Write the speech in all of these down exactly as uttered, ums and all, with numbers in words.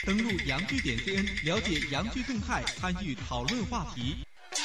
登录洋剧点 C N， 了解洋剧动态，参与讨论话题。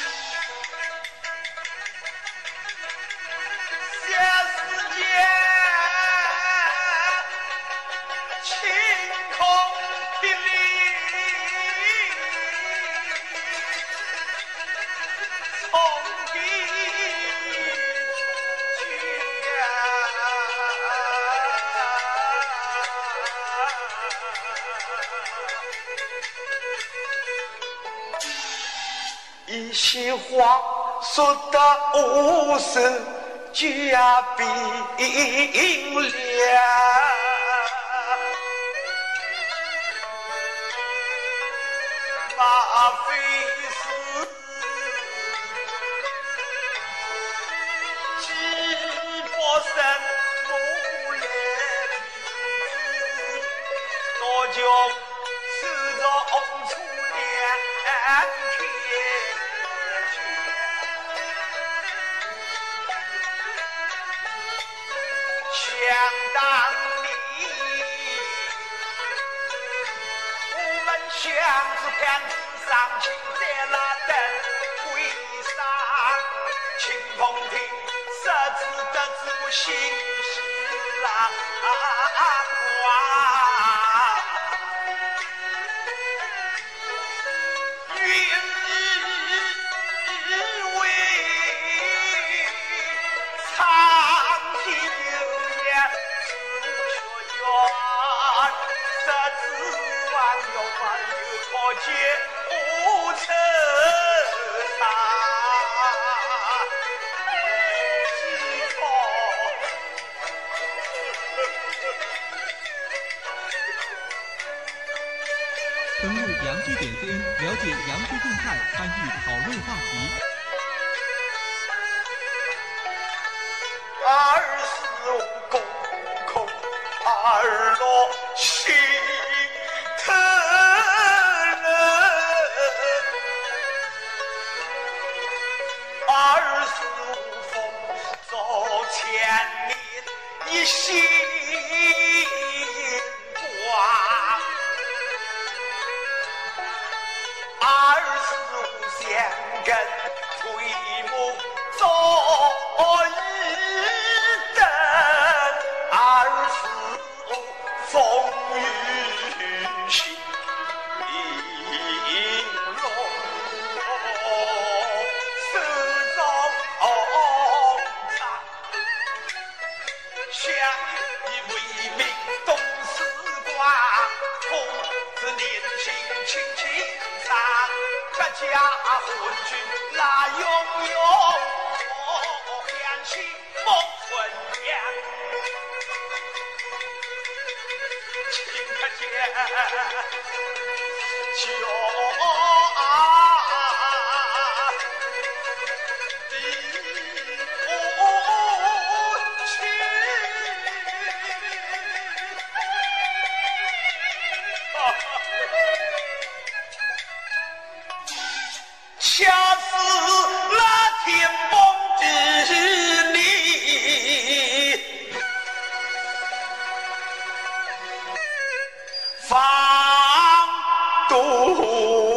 一席话说得无声绝冰凉，马非是几波生木来多久始终出两天想当年，我们相知片子上青在那灯会上，清风亭设置得知心事啦挂，云为长亭有言这指望有万有可见无尘沙，几错登录洋剧点 C N， 了解洋剧动态，参与讨论话题。 二十五公空二落心疼人，二十五风走千年一心光，二十五弦根推木走一灯，二十五风雨行龙，手中长相依为命东时光，父子年轻轻轻长，各家混聚那拥有我想起梦春阳，请可见就啊恰似那天梦之里，放毒